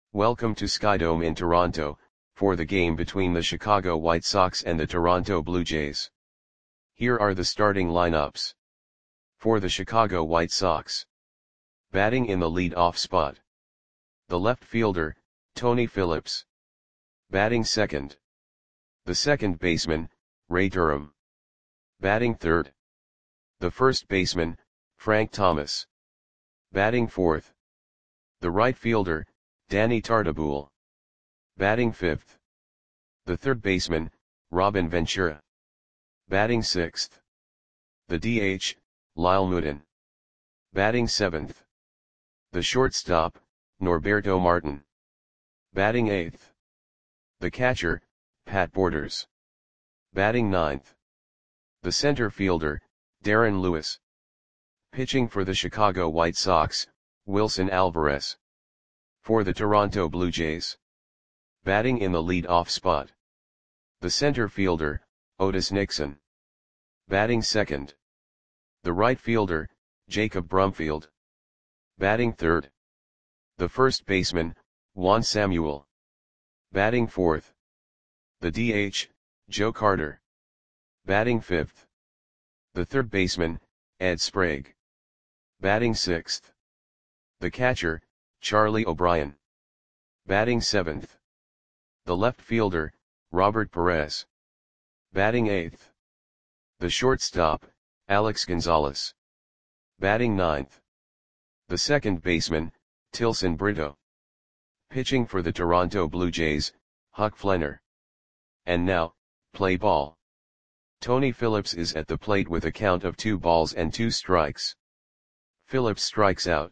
Welcome to Skydome in Toronto, for the game between the Chicago White Sox and the Toronto Blue Jays. Here are the starting lineups. For the Chicago White Sox. Batting in the lead-off spot. The left fielder, Tony Phillips. Batting second. The second baseman, Ray Durham. Batting third. The first baseman, Frank Thomas. Batting fourth. The right fielder, Danny Tartabull. Batting fifth. The third baseman, Robin Ventura. Batting sixth. The DH, Lyle Moodin. Batting seventh. The shortstop, Norberto Martin. Batting eighth. The catcher, Pat Borders. Batting ninth. The center fielder, Darren Lewis. Pitching for the Chicago White Sox, Wilson Alvarez. For the Toronto Blue Jays. Batting in the lead-off spot. The center fielder, Otis Nixon. Batting second. The right fielder, Jacob Brumfield. Batting third. The first baseman, Juan Samuel. Batting fourth. The DH, Joe Carter. Batting fifth. The third baseman, Ed Sprague. Batting sixth. The catcher, Charlie O'Brien. Batting seventh. The left fielder, Robert Perez. Batting eighth. The shortstop, Alex Gonzalez. Batting ninth. The second baseman, Tilson Brito. Pitching for the Toronto Blue Jays, Huck Flenner. And now, play ball. Tony Phillips is at the plate with a count of 2 balls and 2 strikes. Phillips strikes out.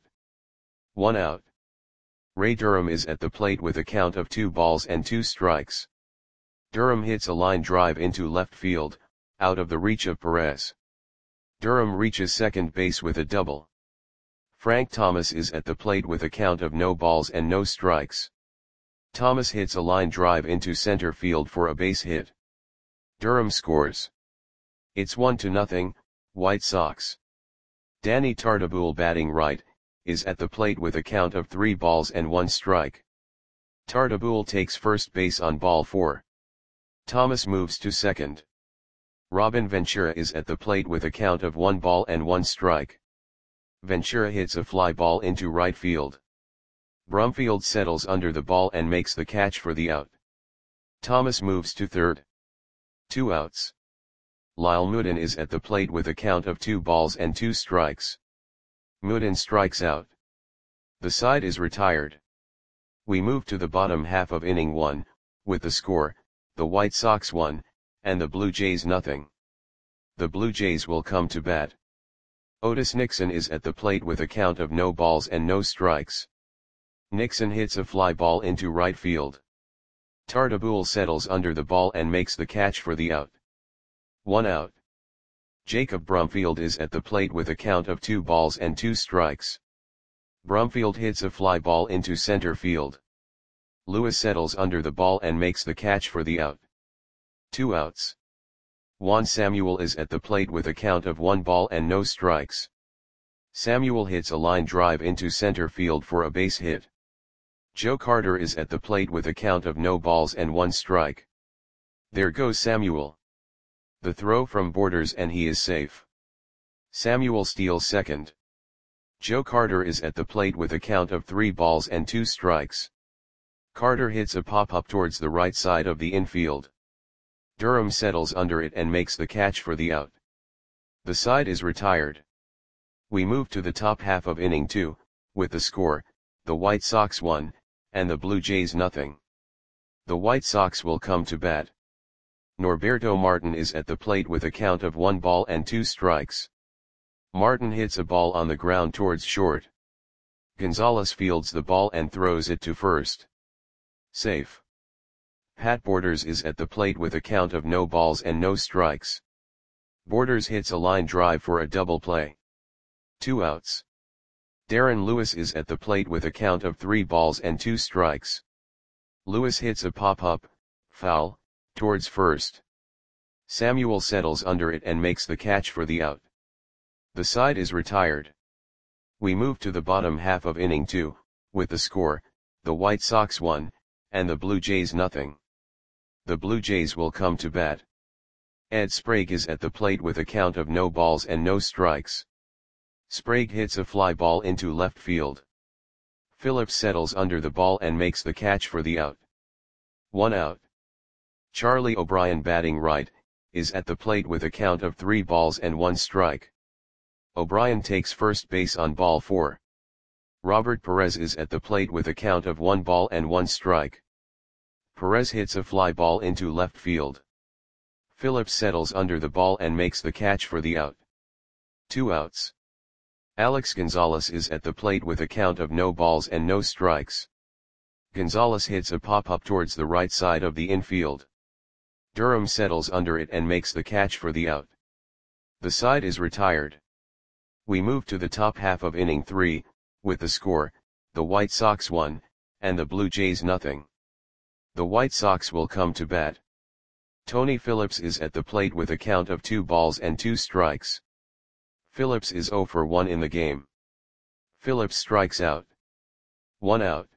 1 out. Ray Durham is at the plate with a count of 2 balls and 2 strikes. Durham hits a line drive into left field, out of the reach of Perez. Durham reaches second base with a double. Frank Thomas is at the plate with a count of no balls and no strikes. Thomas hits a line drive into center field for a base hit. Durham scores. It's 1-0, White Sox. Danny Tartabull, batting right, is at the plate with a count of 3 balls and 1 strike. Tartabull takes first base on ball 4. Thomas moves to second. Robin Ventura is at the plate with a count of 1 ball and 1 strike. Ventura hits a fly ball into right field. Brumfield settles under the ball and makes the catch for the out. Thomas moves to third. 2 outs. Lyle Moodin is at the plate with a count of 2 balls and 2 strikes. Moodin strikes out. The side is retired. We move to the bottom half of inning 1, with the score, the White Sox 1, and the Blue Jays 0. The Blue Jays will come to bat. Otis Nixon is at the plate with a count of no balls and no strikes. Nixon hits a fly ball into right field. Tartabull settles under the ball and makes the catch for the out. 1 out. Jacob Brumfield is at the plate with a count of 2 balls and 2 strikes. Brumfield hits a fly ball into center field. Lewis settles under the ball and makes the catch for the out. 2 outs. Juan Samuel is at the plate with a count of 1 ball and no strikes. Samuel hits a line drive into center field for a base hit. Joe Carter is at the plate with a count of no balls and 1 strike. There goes Samuel. The throw from Borders and he is safe. Samuel steals second. Joe Carter is at the plate with a count of 3 balls and 2 strikes. Carter hits a pop-up towards the right side of the infield. Durham settles under it and makes the catch for the out. The side is retired. We move to the top half of inning 2, with the score, the White Sox 1, and the Blue Jays 0. The White Sox will come to bat. Norberto Martin is at the plate with a count of 1 ball and 2 strikes. Martin hits a ball on the ground towards short. Gonzalez fields the ball and throws it to first. Safe. Pat Borders is at the plate with a count of no balls and no strikes. Borders hits a line drive for a double play. 2 outs. Darren Lewis is at the plate with a count of 3 balls and 2 strikes. Lewis hits a pop-up, foul, towards first. Samuel settles under it and makes the catch for the out. The side is retired. We move to the bottom half of inning 2, with the score, the White Sox 1, and the Blue Jays nothing. The Blue Jays will come to bat. Ed Sprague is at the plate with a count of no balls and no strikes. Sprague hits a fly ball into left field. Phillips settles under the ball and makes the catch for the out. 1 out. Charlie O'Brien, batting right, is at the plate with a count of 3 balls and 1 strike. O'Brien takes first base on ball 4. Robert Perez is at the plate with a count of 1 ball and 1 strike. Perez hits a fly ball into left field. Phillips settles under the ball and makes the catch for the out. 2 outs. Alex Gonzalez is at the plate with a count of no balls and no strikes. Gonzalez hits a pop-up towards the right side of the infield. Durham settles under it and makes the catch for the out. The side is retired. We move to the top half of inning 3, with the score, the White Sox 1, and the Blue Jays nothing. The White Sox will come to bat. Tony Phillips is at the plate with a count of 2 balls and 2 strikes. Phillips is 0 for 1 in the game. Phillips strikes out. 1 out.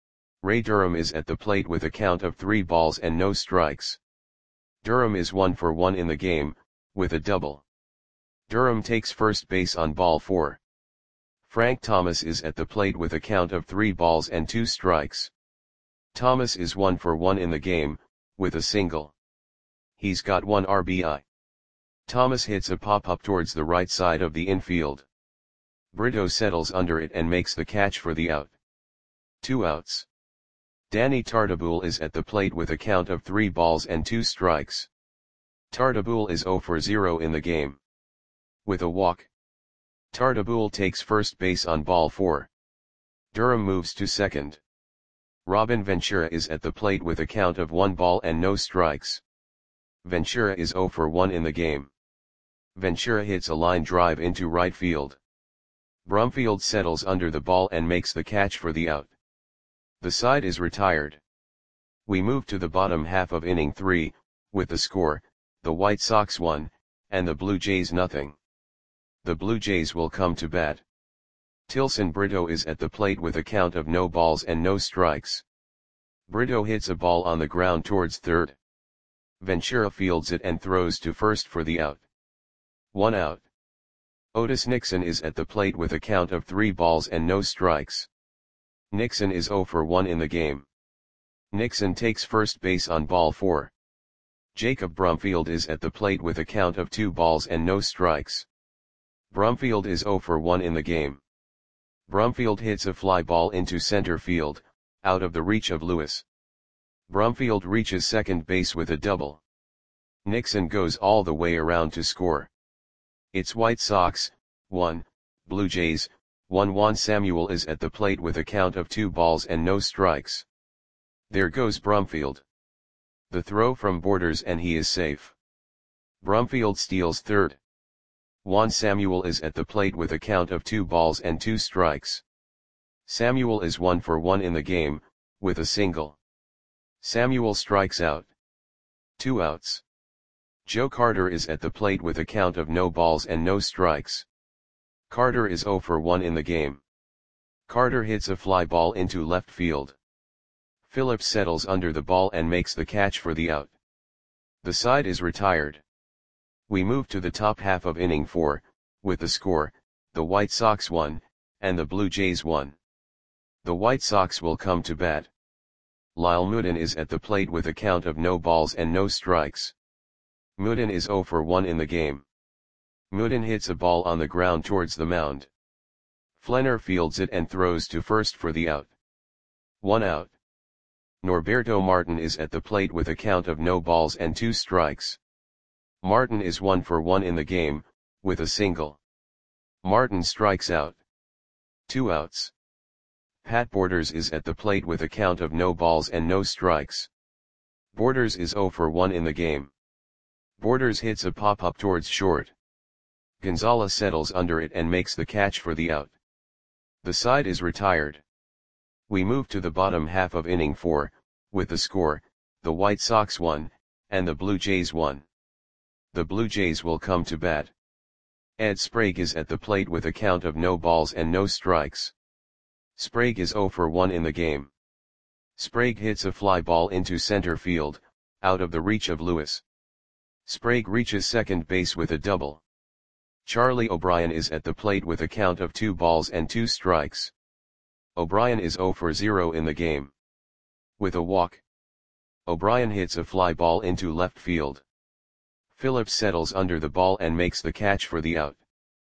Ray Durham is at the plate with a count of 3 balls and no strikes. Durham is 1 for 1 in the game, with a double. Durham takes first base on ball 4. Frank Thomas is at the plate with a count of 3 balls and 2 strikes. Thomas is 1 for 1 in the game, with a single. He's got 1 RBI. Thomas hits a pop-up towards the right side of the infield. Brito settles under it and makes the catch for the out. 2 outs. Danny Tartabull is at the plate with a count of 3 balls and 2 strikes. Tartabull is 0 for 0 in the game. With a walk. Tartabull takes first base on ball 4. Durham moves to second. Robin Ventura is at the plate with a count of 1 ball and no strikes. Ventura is 0 for 1 in the game. Ventura hits a line drive into right field. Brumfield settles under the ball and makes the catch for the out. The side is retired. We move to the bottom half of inning 3, with the score, the White Sox 1, and the Blue Jays nothing. The Blue Jays will come to bat. Tilson Brito is at the plate with a count of no balls and no strikes. Brito hits a ball on the ground towards third. Ventura fields it and throws to first for the out. 1 out. Otis Nixon is at the plate with a count of 3 balls and no strikes. Nixon is 0 for 1 in the game. Nixon takes first base on ball 4. Jacob Brumfield is at the plate with a count of 2 balls and no strikes. Brumfield is 0 for 1 in the game. Brumfield hits a fly ball into center field, out of the reach of Lewis. Brumfield reaches second base with a double. Nixon goes all the way around to score. It's White Sox 1, Blue Jays 1. Juan Samuel is at the plate with a count of 2 balls and no strikes. There goes Brumfield. The throw from Borders and he is safe. Brumfield steals third. Juan Samuel is at the plate with a count of 2 balls and 2 strikes. Samuel is 1 for 1 in the game, with a single. Samuel strikes out. 2 outs. Joe Carter is at the plate with a count of no balls and no strikes. Carter is 0 for 1 in the game. Carter hits a fly ball into left field. Phillips settles under the ball and makes the catch for the out. The side is retired. We move to the top half of inning 4, with the score, the White Sox 1, and the Blue Jays 1. The White Sox will come to bat. Lyle Moodin is at the plate with a count of no balls and no strikes. Moodin is 0 for 1 in the game. Moodin hits a ball on the ground towards the mound. Flenner fields it and throws to first for the out. 1 out. Norberto Martin is at the plate with a count of no balls and 2 strikes. Martin is 1 for 1 in the game, with a single. Martin strikes out. 2 outs. Pat Borders is at the plate with a count of no balls and no strikes. Borders is 0 for 1 in the game. Borders hits a pop-up towards short. Gonzalez settles under it and makes the catch for the out. The side is retired. We move to the bottom half of inning 4, with the score, the White Sox 1, and the Blue Jays 1. The Blue Jays will come to bat. Ed Sprague is at the plate with a count of no balls and no strikes. Sprague is 0 for 1 in the game. Sprague hits a fly ball into center field, out of the reach of Lewis. Sprague reaches second base with a double. Charlie O'Brien is at the plate with a count of 2 balls and 2 strikes. O'Brien is 0 for 0 in the game. With a walk, O'Brien hits a fly ball into left field. Phillips settles under the ball and makes the catch for the out.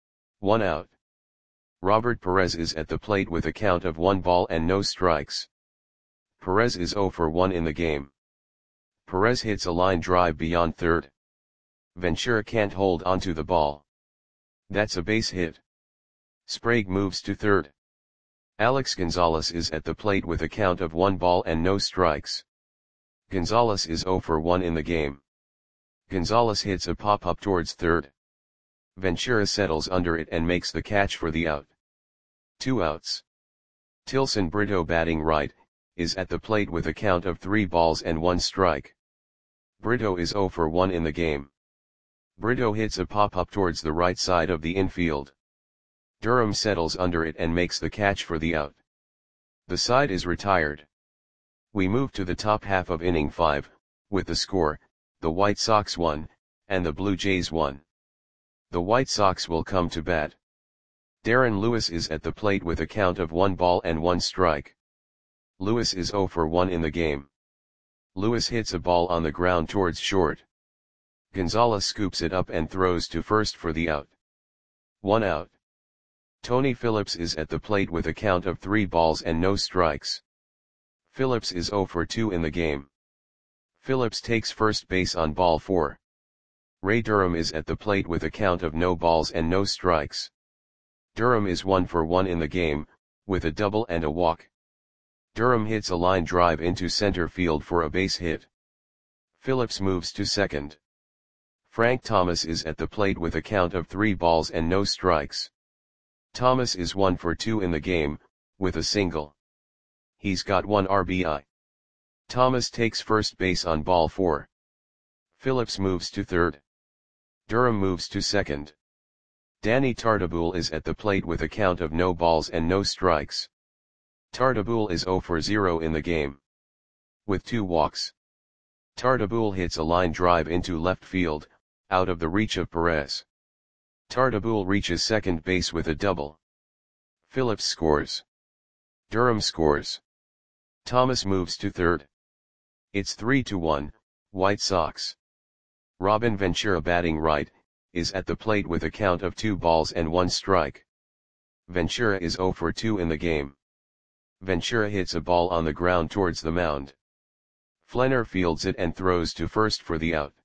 1 out. Robert Perez is at the plate with a count of 1 ball and no strikes. Perez is 0 for 1 in the game. Perez hits a line drive beyond third. Ventura can't hold onto the ball. That's a base hit. Sprague moves to third. Alex Gonzalez is at the plate with a count of 1 ball and no strikes. Gonzalez is 0 for 1 in the game. Gonzalez hits a pop-up towards third. Ventura settles under it and makes the catch for the out. 2 outs. Tilson Brito, batting right, is at the plate with a count of 3 balls and 1 strike. Brito is 0 for 1 in the game. Brito hits a pop-up towards the right side of the infield. Durham settles under it and makes the catch for the out. The side is retired. We move to the top half of inning 5, with the score, the White Sox 1, and the Blue Jays 1. The White Sox will come to bat. Darren Lewis is at the plate with a count of 1 ball and 1 strike. Lewis is 0 for 1 in the game. Lewis hits a ball on the ground towards short. Gonzalez scoops it up and throws to first for the out. 1 out. Tony Phillips is at the plate with a count of 3 balls and no strikes. Phillips is 0 for 2 in the game. Phillips takes first base on ball 4. Ray Durham is at the plate with a count of no balls and no strikes. Durham is 1 for 1 in the game, with a double and a walk. Durham hits a line drive into center field for a base hit. Phillips moves to second. Frank Thomas is at the plate with a count of 3 balls and no strikes. Thomas is 1 for 2 in the game, with a single. He's got 1 RBI. Thomas takes first base on ball 4. Phillips moves to third. Durham moves to second. Danny Tartabull is at the plate with a count of no balls and no strikes. Tartabull is 0 for 0 in the game. With 2 walks. Tartabull hits a line drive into left field, out of the reach of Perez. Tartabull reaches second base with a double. Phillips scores. Durham scores. Thomas moves to third. It's 3-1, White Sox. Robin Ventura, batting right, is at the plate with a count of 2 balls and 1 strike. Ventura is 0 for 2 in the game. Ventura hits a ball on the ground towards the mound. Flenner fields it and throws to first for the out.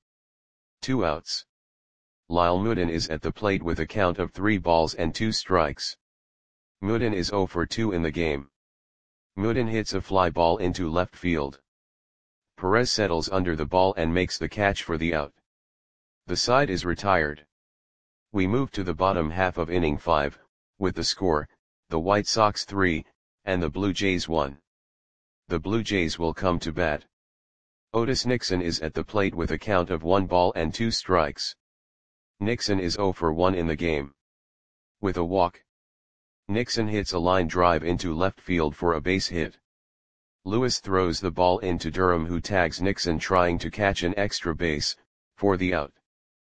2 outs. Lyle Mooden is at the plate with a count of 3 balls and 2 strikes. Mooden is 0 for 2 in the game. Mooden hits a fly ball into left field. Perez settles under the ball and makes the catch for the out. The side is retired. We move to the bottom half of inning 5, with the score, the White Sox 3, and the Blue Jays 1. The Blue Jays will come to bat. Otis Nixon is at the plate with a count of 1 ball and 2 strikes. Nixon is 0 for 1 in the game. With a walk, Nixon hits a line drive into left field for a base hit. Lewis throws the ball into Durham, who tags Nixon trying to catch an extra base, for the out.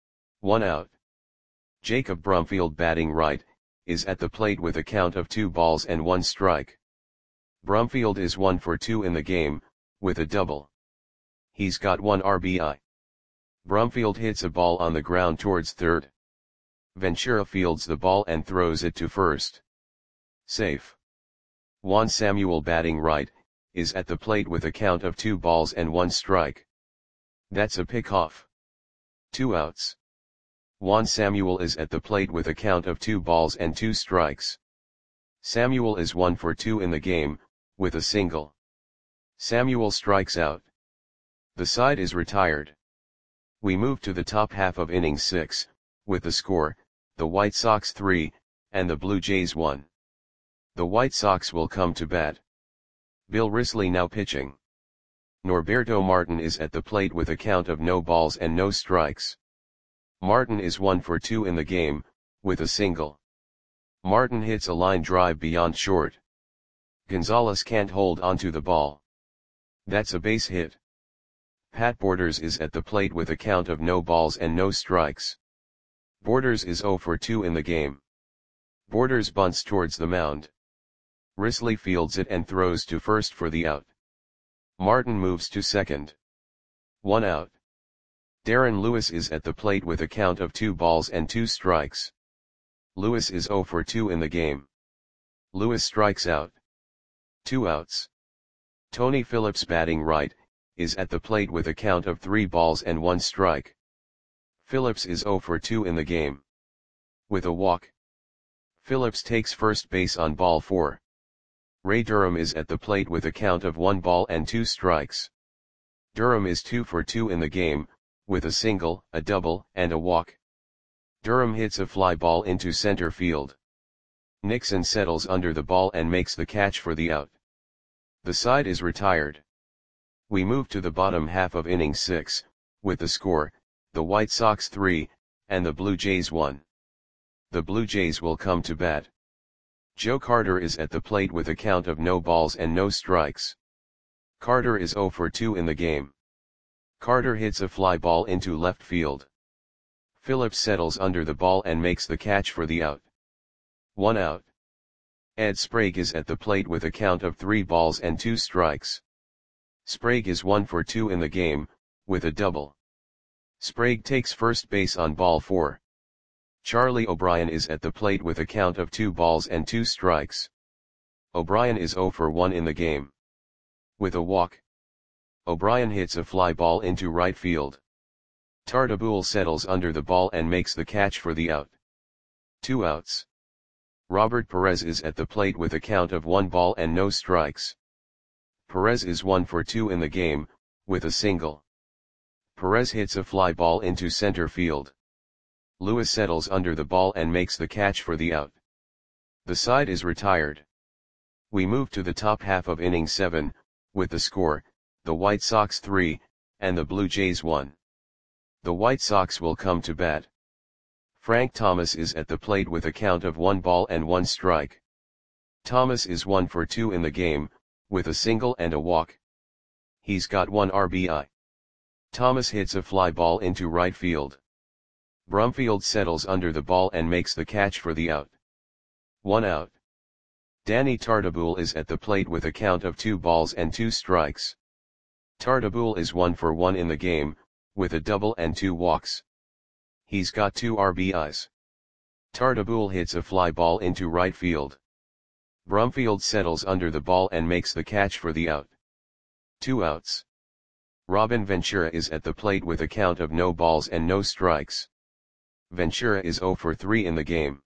1 out. Jacob Brumfield, batting right, is at the plate with a count of 2 balls and 1 strike. Brumfield is 1 for 2 in the game, with a double. He's got 1 RBI. Brumfield hits a ball on the ground towards third. Ventura fields the ball and throws it to first. Safe. Juan Samuel, batting right, is at the plate with a count of 2 balls and 1 strike. That's a pickoff. 2 outs. Juan Samuel is at the plate with a count of 2 balls and 2 strikes. Samuel is 1 for 2 in the game, with a single. Samuel strikes out. The side is retired. We move to the top half of inning 6, with the score, the White Sox 3, and the Blue Jays 1. The White Sox will come to bat. Bill Risley now pitching. Norberto Martin is at the plate with a count of no balls and no strikes. Martin is 1 for 2 in the game, with a single. Martin hits a line drive beyond short. Gonzalez can't hold onto the ball. That's a base hit. Pat Borders is at the plate with a count of no balls and no strikes. Borders is 0 for 2 in the game. Borders bunts towards the mound. Risley fields it and throws to first for the out. Martin moves to second. 1 out. Darren Lewis is at the plate with a count of 2 balls and 2 strikes. Lewis is 0 for 2 in the game. Lewis strikes out. 2 outs. Tony Phillips, batting right, is at the plate with a count of 3 balls and 1 strike. Phillips is 0 for 2 in the game. With a walk. Phillips takes first base on ball 4. Ray Durham is at the plate with a count of 1 ball and 2 strikes. Durham is 2 for 2 in the game, with a single, a double, and a walk. Durham hits a fly ball into center field. Nixon settles under the ball and makes the catch for the out. The side is retired. We move to the bottom half of inning 6, with the score, the White Sox 3, and the Blue Jays 1. The Blue Jays will come to bat. Joe Carter is at the plate with a count of no balls and no strikes. Carter is 0 for 2 in the game. Carter hits a fly ball into left field. Phillips settles under the ball and makes the catch for the out. 1 out. Ed Sprague is at the plate with a count of 3 balls and 2 strikes. Sprague is 1 for 2 in the game, with a double. Sprague takes first base on ball 4. Charlie O'Brien is at the plate with a count of 2 balls and 2 strikes. O'Brien is 0 for 1 in the game. With a walk. O'Brien hits a fly ball into right field. Tartabull settles under the ball and makes the catch for the out. 2 outs. Robert Perez is at the plate with a count of 1 ball and no strikes. Perez is 1 for 2 in the game, with a single. Perez hits a fly ball into center field. Lewis settles under the ball and makes the catch for the out. The side is retired. We move to the top half of inning 7, with the score, the White Sox 3, and the Blue Jays 1. The White Sox will come to bat. Frank Thomas is at the plate with a count of 1 ball and 1 strike. Thomas is 1 for 2 in the game, with a single and a walk. He's got 1 RBI. Thomas hits a fly ball into right field. Brumfield settles under the ball and makes the catch for the out. 1 out. Danny Tartabull is at the plate with a count of 2 balls and 2 strikes. Tartabull is 1 for 1 in the game, with a double and 2 walks. He's got 2 RBIs. Tartabull hits a fly ball into right field. Brumfield settles under the ball and makes the catch for the out. 2 outs. Robin Ventura is at the plate with a count of no balls and no strikes. Ventura is 0 for 3 in the game.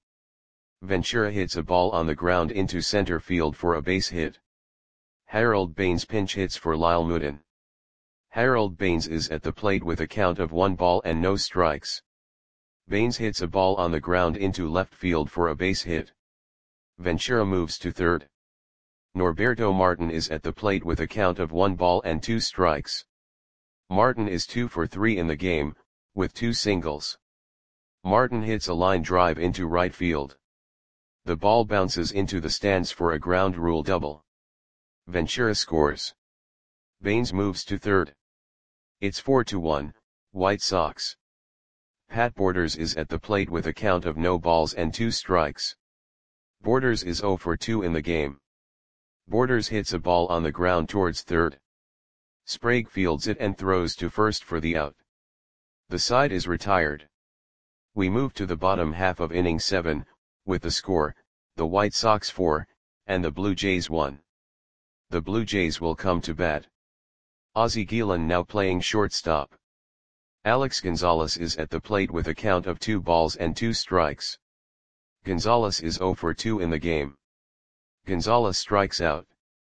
Ventura hits a ball on the ground into center field for a base hit. Harold Baines pinch hits for Lyle Moodin. Harold Baines is at the plate with a count of 1 ball and no strikes. Baines hits a ball on the ground into left field for a base hit. Ventura moves to third. Norberto Martin is at the plate with a count of 1 ball and 2 strikes. Martin is 2 for 3 in the game, with 2 singles. Martin hits a line drive into right field. The ball bounces into the stands for a ground rule double. Ventura scores. Baines moves to third. It's 4-1, White Sox. Pat Borders is at the plate with a count of no balls and 2 strikes. Borders is 0 for 2 in the game. Borders hits a ball on the ground towards third. Sprague fields it and throws to first for the out. The side is retired. We move to the bottom half of inning 7, with the score, the White Sox 4, and the Blue Jays 1. The Blue Jays will come to bat. Ozzie Guillen now playing shortstop. Alex Gonzalez is at the plate with a count of 2 balls and 2 strikes. Gonzalez is 0 for 2 in the game. Gonzalez strikes out.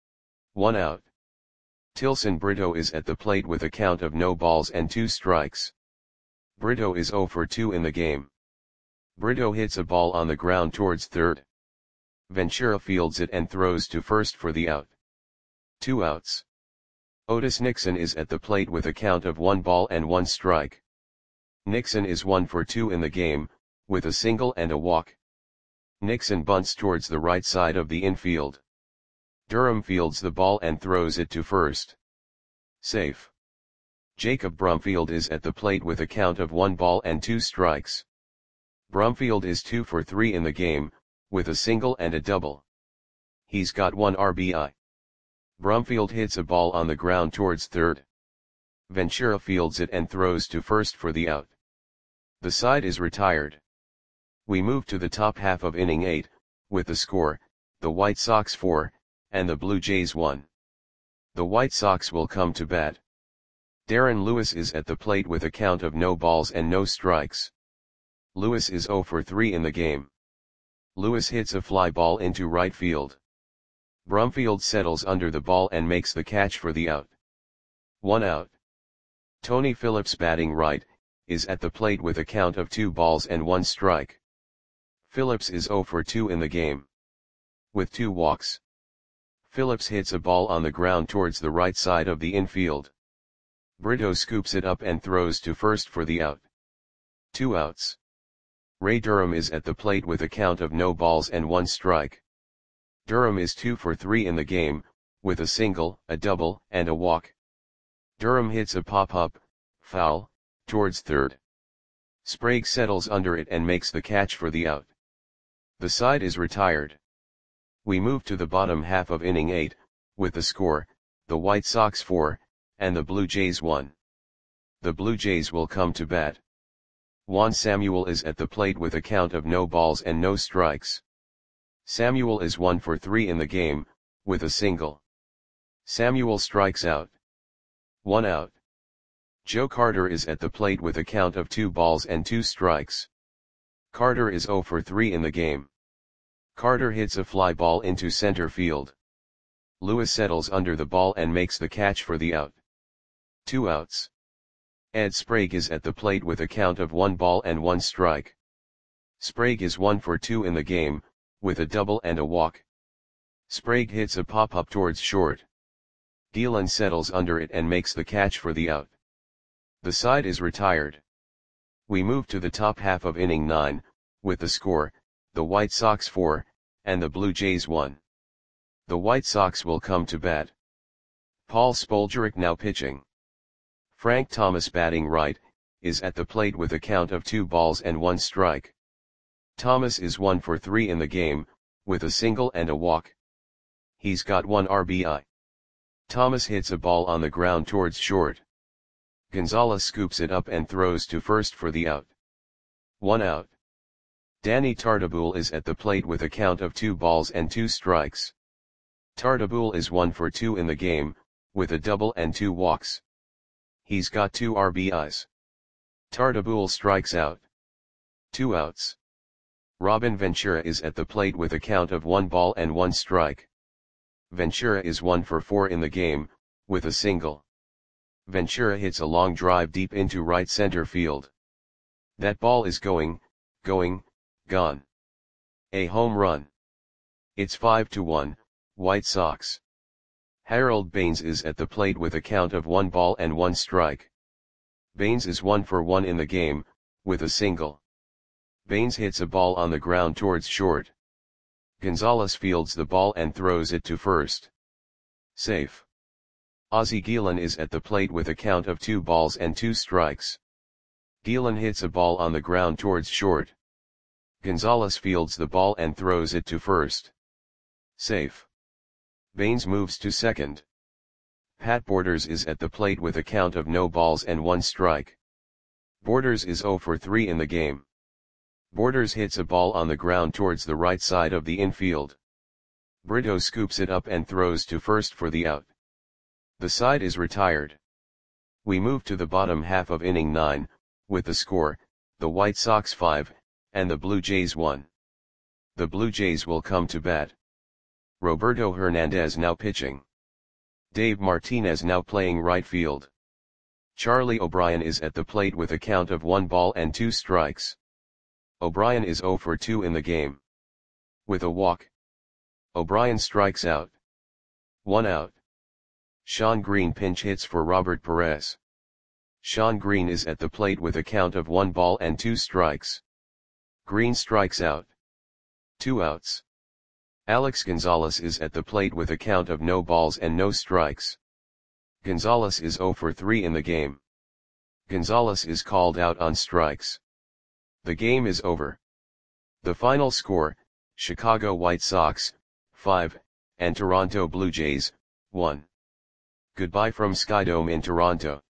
1 out. Tilson Brito is at the plate with a count of no balls and 2 strikes. Brito is 0 for 2 in the game. Brito hits a ball on the ground towards third. Ventura fields it and throws to first for the out. 2 outs. Otis Nixon is at the plate with a count of 1 ball and 1 strike. Nixon is 1 for 2 in the game, with a single and a walk. Nixon bunts towards the right side of the infield. Durham fields the ball and throws it to first. Safe. Jacob Brumfield is at the plate with a count of 1 ball and 2 strikes. Brumfield is 2 for 3 in the game, with a single and a double. He's got 1 RBI. Brumfield hits a ball on the ground towards third. Ventura fields it and throws to first for the out. The side is retired. We move to the top half of inning 8, with the score, the White Sox 4, and the Blue Jays 1. The White Sox will come to bat. Darren Lewis is at the plate with a count of no balls and no strikes. Lewis is 0 for 3 in the game. Lewis hits a fly ball into right field. Brumfield settles under the ball and makes the catch for the out. 1 out. Tony Phillips, batting right, is at the plate with a count of 2 balls and 1 strike. Phillips is 0 for 2 in the game. With 2 walks. Phillips hits a ball on the ground towards the right side of the infield. Brito scoops it up and throws to first for the out. 2 outs. Ray Durham is at the plate with a count of no balls and 1 strike. Durham is 2 for 3 in the game, with a single, a double, and a walk. Durham hits a pop-up, foul, towards third. Sprague settles under it and makes the catch for the out. The side is retired. We move to the bottom half of inning 8, with the score, the White Sox 4, and the Blue Jays 1. The Blue Jays will come to bat. Juan Samuel is at the plate with a count of no balls and no strikes. Samuel is 1 for 3 in the game, with a single. Samuel strikes out. 1 out. Joe Carter is at the plate with a count of 2 balls and 2 strikes. Carter is 0 for 3 in the game. Carter hits a fly ball into center field. Lewis settles under the ball and makes the catch for the out. 2 outs. Ed Sprague is at the plate with a count of 1 ball and 1 strike. Sprague is 1 for 2 in the game, with a double and a walk. Sprague hits a pop-up towards short. Gielan settles under it and makes the catch for the out. The side is retired. We move to the top half of inning 9, with the score, the White Sox 4, and the Blue Jays 1. The White Sox will come to bat. Paul Spoljaric now pitching. Frank Thomas, batting right, is at the plate with a count of 2 balls and 1 strike. Thomas is 1 for 3 in the game, with a single and a walk. He's got 1 RBI. Thomas hits a ball on the ground towards short. Gonzalez scoops it up and throws to first for the out. 1 out. Danny Tartabull is at the plate with a count of 2 balls and 2 strikes. Tartabull is 1 for 2 in the game, with a double and 2 walks. He's got 2 RBIs. Tartabull strikes out. 2 outs. Robin Ventura is at the plate with a count of 1 ball and 1 strike. Ventura is 1 for 4 in the game, with a single. Ventura hits a long drive deep into right center field. That ball is going, gone. A home run. It's 5-1, White Sox. Harold Baines is at the plate with a count of 1 ball and 1 strike. Baines is 1 for 1 in the game, with a single. Baines hits a ball on the ground towards short. Gonzalez fields the ball and throws it to first. Safe. Ozzie Gielan is at the plate with a count of 2 balls and 2 strikes. Gielan hits a ball on the ground towards short. Gonzalez fields the ball and throws it to first. Safe. Baines moves to second. Pat Borders is at the plate with a count of no balls and 1 strike. Borders is 0 for 3 in the game. Borders hits a ball on the ground towards the right side of the infield. Brito scoops it up and throws to first for the out. The side is retired. We move to the bottom half of inning 9, with the score, the White Sox 5, and the Blue Jays 1. The Blue Jays will come to bat. Roberto Hernandez now pitching. Dave Martinez now playing right field. Charlie O'Brien is at the plate with a count of 1 ball and 2 strikes. O'Brien is 0 for 2 in the game. With a walk. O'Brien strikes out. 1 out. Sean Green pinch hits for Robert Perez. Sean Green is at the plate with a count of 1 ball and 2 strikes. Green strikes out. 2 outs. Alex Gonzalez is at the plate with a count of no balls and no strikes. Gonzalez is 0 for 3 in the game. Gonzalez is called out on strikes. The game is over. The final score, Chicago White Sox, 5, and Toronto Blue Jays, 1. Goodbye from Skydome in Toronto.